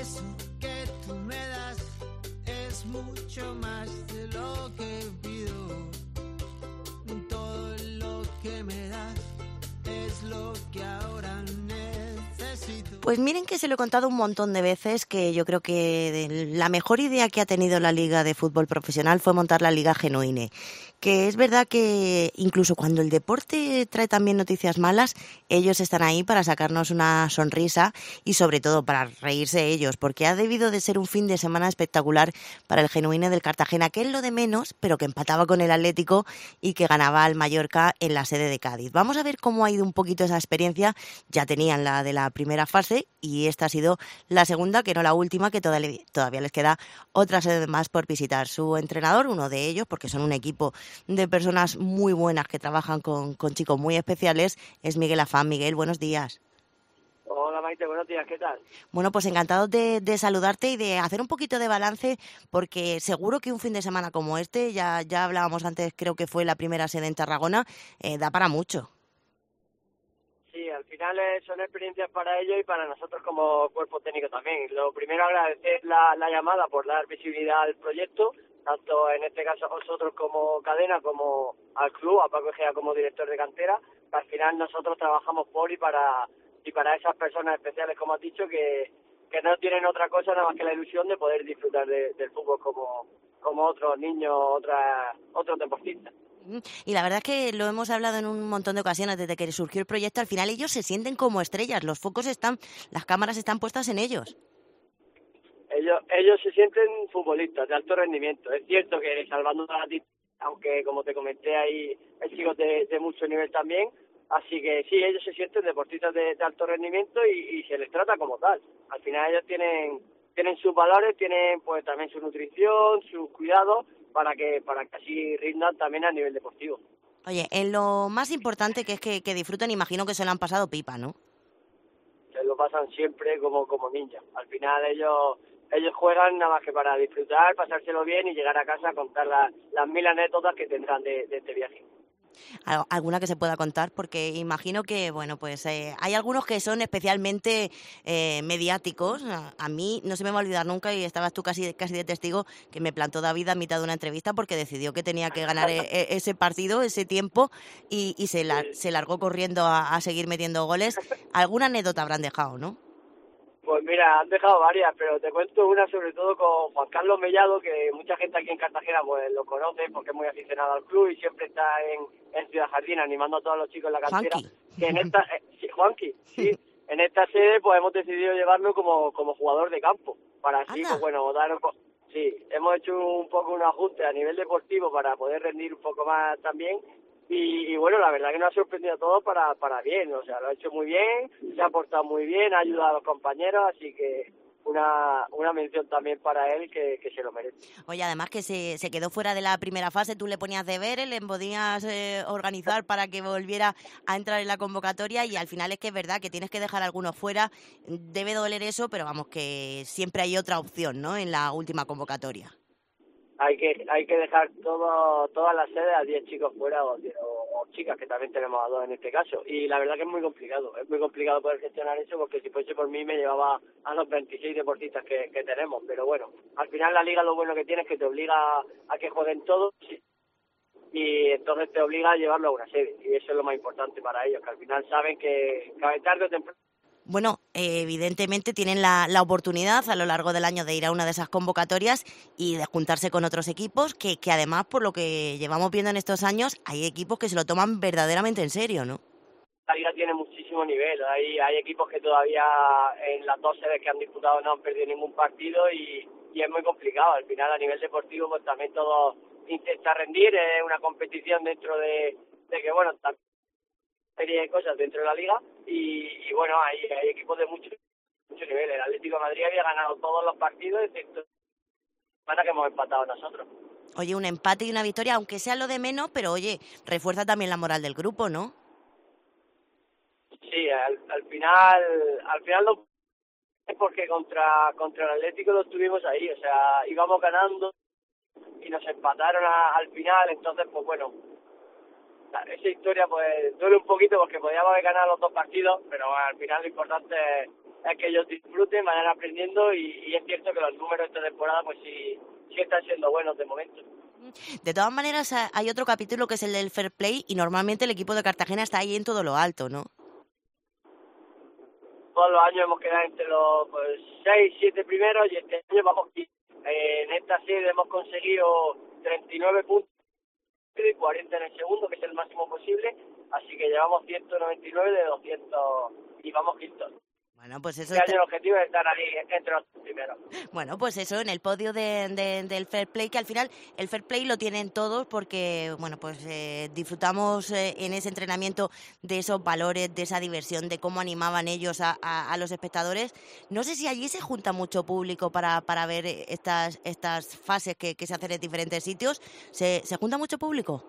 Eso que tú me das es mucho más de lo que pido. Todo lo que me das es lo que ahora necesito. Pues miren que se lo he contado un montón de veces que yo creo que la mejor idea que ha tenido la Liga de Fútbol Profesional fue montar la Liga Genuine. Que es verdad que incluso cuando el deporte trae también noticias malas, ellos están ahí para sacarnos una sonrisa y sobre todo para reírse ellos, porque ha debido de ser un fin de semana espectacular para el Genuine del Cartagena, que es lo de menos, pero que empataba con el Atlético y que ganaba al Mallorca en la sede de Cádiz. Vamos a ver cómo ha ido un poquito esa experiencia. Ya tenían la de la primera fase y esta ha sido la segunda, que no la última, que todavía les queda otra sede más por visitar. Su entrenador, uno de ellos, porque son un equipo de personas muy buenas que trabajan con chicos muy especiales, es Miguel Afán. Miguel, buenos días. Hola Maite, buenos días, ¿qué tal? Bueno, pues encantados de saludarte y de hacer un poquito de balance, porque seguro que un fin de semana como este, ya hablábamos antes, creo que fue la primera sede en Tarragona, da para mucho. Sí, al final son experiencias para ellos y para nosotros como cuerpo técnico también. Lo primero, agradecer la llamada por dar visibilidad al proyecto, tanto en este caso a vosotros como cadena, como al club, a Paco Egea como director de cantera, que al final nosotros trabajamos por y para esas personas especiales, como has dicho, que no tienen otra cosa nada más que la ilusión de poder disfrutar del fútbol como otros niños, otros deportistas. Y la verdad es que lo hemos hablado en un montón de ocasiones desde que surgió el proyecto. Al final ellos se sienten como estrellas, los focos las cámaras están puestas en ellos. Ellos se sienten futbolistas de alto rendimiento. Es cierto que salvando la aunque como te comenté hay chicos de mucho nivel también, así que sí, ellos se sienten deportistas de alto rendimiento y se les trata como tal. Al final ellos tienen sus valores, tienen pues también su nutrición, sus cuidados para que así rindan también a nivel deportivo. Oye, en lo más importante que es que disfruten, imagino que se lo han pasado pipa, ¿no? Se lo pasan siempre como ninjas. Al final ellos juegan nada más que para disfrutar, pasárselo bien y llegar a casa a contar las mil anécdotas que tendrán de este viaje. Alguna que se pueda contar, porque imagino que, bueno, pues hay algunos que son especialmente mediáticos. A mí no se me va a olvidar nunca, y estabas tú casi de testigo, que me plantó David a mitad de una entrevista porque decidió que tenía que ganar ese partido, ese tiempo, y se largó corriendo a seguir metiendo goles. Alguna anécdota habrán dejado, ¿no? Pues mira, han dejado varias, pero te cuento una sobre todo con Juan Carlos Mellado, que mucha gente aquí en Cartagena pues lo conoce porque es muy aficionado al club y siempre está en Ciudad Jardín animando a todos los chicos en la cantera. Juanqui. Que en esta, sí, Juanqui, sí, en esta sede pues hemos decidido llevarlo como jugador de campo, para así, Anda. pues bueno, sí, hemos hecho un poco un ajuste a nivel deportivo para poder rendir un poco más también. Y bueno, la verdad que nos ha sorprendido a todos para bien, o sea, lo ha hecho muy bien, se ha portado muy bien, ha ayudado a los compañeros, así que una mención también para él que se lo merece. Oye, además que se quedó fuera de la primera fase, tú le ponías deberes, le podías organizar para que volviera a entrar en la convocatoria, y al final es que es verdad que tienes que dejar a algunos fuera. Debe doler eso, pero vamos, que siempre hay otra opción, ¿no?, en la última convocatoria. Hay que dejar todas las sedes a 10 chicos fuera o chicas, que también tenemos a 2 en este caso. Y la verdad que es muy complicado poder gestionar eso, porque si fuese por mí me llevaba a los 26 deportistas que tenemos. Pero bueno, al final la liga lo bueno que tiene es que te obliga a que jueguen todos y entonces te obliga a llevarlo a una sede. Y eso es lo más importante para ellos, que al final saben que tarde o temprano. Bueno, evidentemente tienen la oportunidad a lo largo del año de ir a una de esas convocatorias y de juntarse con otros equipos que además, por lo que llevamos viendo en estos años, hay equipos que se lo toman verdaderamente en serio, ¿no? La liga tiene muchísimo nivel, hay equipos que todavía en las 2 sedes que han disputado no han perdido ningún partido y es muy complicado. Al final, a nivel deportivo, pues también todo intenta rendir, es una competición dentro de que, bueno, serie de cosas dentro de la liga y bueno, hay equipos de mucho nivel. El Atlético de Madrid había ganado todos los partidos, excepto para que hemos empatado nosotros. Oye, un empate y una victoria, aunque sea lo de menos, pero oye, refuerza también la moral del grupo, ¿no? Sí, al final lo es porque contra el Atlético lo estuvimos ahí, o sea, íbamos ganando y nos empataron al final, entonces pues bueno, esa historia pues duele un poquito porque podíamos haber ganado los 2 partidos, pero al final lo importante es que ellos disfruten, vayan aprendiendo y es cierto que los números de esta temporada pues sí están siendo buenos de momento. De todas maneras, hay otro capítulo que es el del fair play y normalmente el equipo de Cartagena está ahí en todo lo alto, ¿no? Todos los años hemos quedado entre los 6, 7 primeros y este año vamos en esta serie hemos conseguido 39 puntos y 40 en el segundo, que es el máximo posible, así que llevamos 199 de 200 y vamos quintos. Bueno, pues eso. Este año el objetivo es estar ahí entre los primeros. Bueno, pues eso, en el podio del fair play, que al final el fair play lo tienen todos porque, bueno, pues disfrutamos en ese entrenamiento de esos valores, de esa diversión, de cómo animaban ellos a los espectadores. No sé si allí se junta mucho público para ver estas fases que se hacen en diferentes sitios. ¿Se junta mucho público?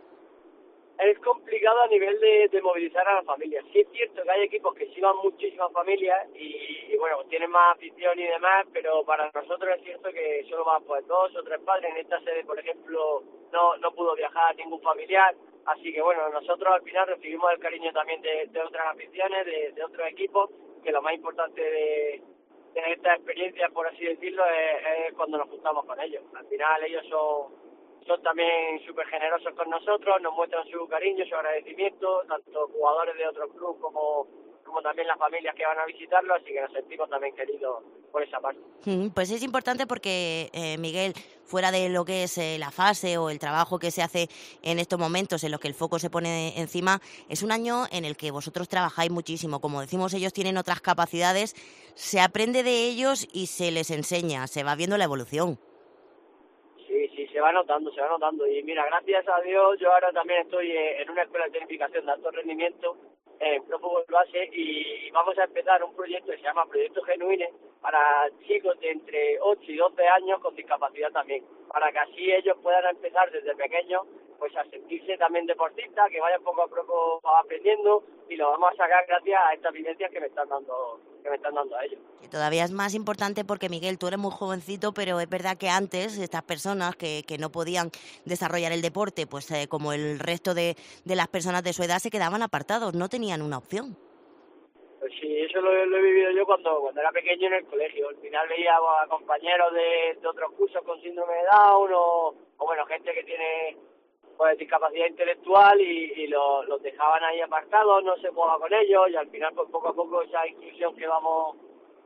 Es complicado a nivel de movilizar a las familias. Sí es cierto que hay equipos que sí van muchísimas familias y bueno, tienen más afición y demás, pero para nosotros es cierto que solo van pues 2 o 3 padres. En esta sede, por ejemplo, no pudo viajar ningún familiar, así que bueno, nosotros al final recibimos el cariño también de otras aficiones, de otros equipos, que lo más importante de esta experiencia, por así decirlo, es cuando nos juntamos con ellos. Al final ellos son también súper generosos con nosotros, nos muestran su cariño, su agradecimiento, tanto jugadores de otros clubes como también las familias que van a visitarlo, así que nos sentimos también queridos por esa parte. Pues es importante porque, Miguel, fuera de lo que es la fase o el trabajo que se hace en estos momentos en los que el foco se pone encima, es un año en el que vosotros trabajáis muchísimo. Como decimos, ellos tienen otras capacidades, se aprende de ellos y se les enseña, se va viendo la evolución. Sí, se va notando. Y mira, gracias a Dios, yo ahora también estoy en una escuela de tecnificación de alto rendimiento, en Pro Fútbol Base, y vamos a empezar un proyecto que se llama Proyecto Genuine para chicos de entre 8 y 12 años con discapacidad también, para que así ellos puedan empezar desde pequeños pues a sentirse también deportistas, que vayan poco a poco aprendiendo, y lo vamos a sacar gracias a estas vivencias que me están dando a ellos. Que todavía es más importante porque, Miguel, tú eres muy jovencito, pero es verdad que antes estas personas que no podían desarrollar el deporte, pues como el resto de las personas de su edad, se quedaban apartados, no tenían una opción. Pues sí, eso lo he vivido yo cuando era pequeño en el colegio. Al final veía a compañeros de otros cursos con síndrome de Down o bueno, gente que tiene pues discapacidad intelectual y los dejaban ahí apartados, no se jugaba con ellos, y al final pues poco a poco esa inclusión que vamos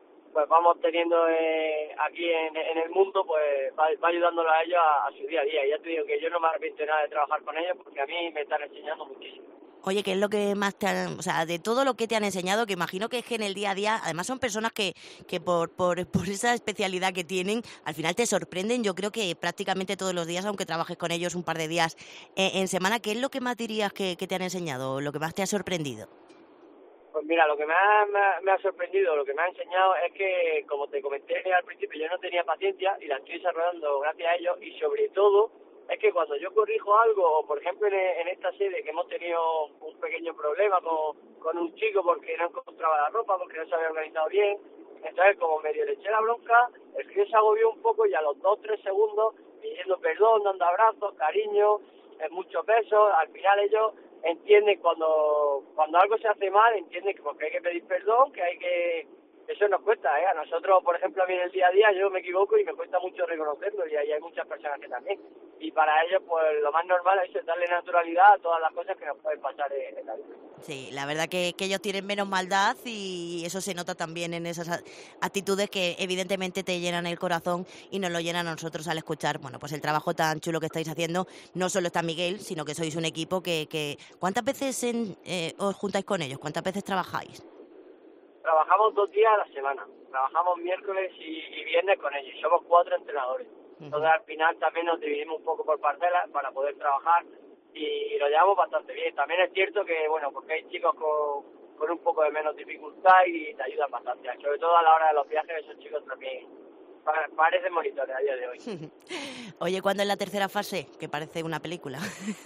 teniendo aquí en el mundo pues va ayudándolos a ellos a su día a día. Y ya te digo que yo no me arrepiento nada de trabajar con ellos porque a mí me están enseñando muchísimo. Oye, ¿qué es lo que más te han, o sea, de todo lo que te han enseñado, que imagino que es que en el día a día, además son personas que por esa especialidad que tienen, al final te sorprenden, yo creo que prácticamente todos los días, aunque trabajes con ellos un par de días en semana, ¿qué es lo que más dirías que te han enseñado, lo que más te ha sorprendido? Pues mira, lo que más me ha sorprendido, lo que me ha enseñado es que, como te comenté al principio, yo no tenía paciencia y la estoy desarrollando gracias a ellos, y sobre todo es que cuando yo corrijo algo, o por ejemplo en esta sede que hemos tenido un pequeño problema con un chico porque no encontraba la ropa, porque no se había organizado bien, entonces como medio le eché la bronca, el tío se agobió un poco y a los 2 o 3 segundos pidiendo perdón, dando abrazos, cariño, muchos besos. Al final ellos entienden cuando algo se hace mal, entienden que porque hay que pedir perdón, que hay que... Eso nos cuesta, a nosotros, por ejemplo, a mí en el día a día yo me equivoco y me cuesta mucho reconocerlo, y ahí hay muchas personas que también. Y para ellos, pues lo más normal es darle naturalidad a todas las cosas que nos pueden pasar en la vida. Sí, la verdad que ellos tienen menos maldad y eso se nota también en esas actitudes que evidentemente te llenan el corazón y nos lo llenan a nosotros al escuchar, bueno, pues el trabajo tan chulo que estáis haciendo. No solo está Miguel, sino que sois un equipo que ¿cuántas veces os juntáis con ellos? ¿Cuántas veces trabajáis? Trabajamos 2 días a la semana. Trabajamos miércoles y viernes con ellos. Somos 4 entrenadores. Entonces al final también nos dividimos un poco por parcelas para poder trabajar y lo llevamos bastante bien. También es cierto que, bueno, porque hay chicos con un poco de menos dificultad y te ayudan bastante. Sobre todo a la hora de los viajes, esos chicos también parecen monitores a día de hoy. Oye, ¿cuándo es la tercera fase? Que parece una película.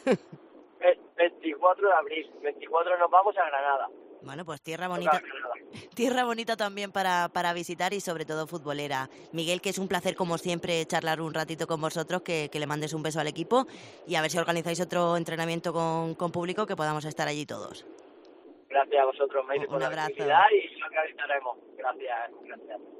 24 de abril. 24 nos vamos a Granada. Bueno, pues tierra bonita también para visitar y sobre todo futbolera. Miguel, que es un placer como siempre charlar un ratito con vosotros, que le mandes un beso al equipo y a ver si organizáis otro entrenamiento con público, que podamos estar allí todos. Gracias a vosotros, Maite, por la abrazo. actividad y lo realizaremos. Gracias.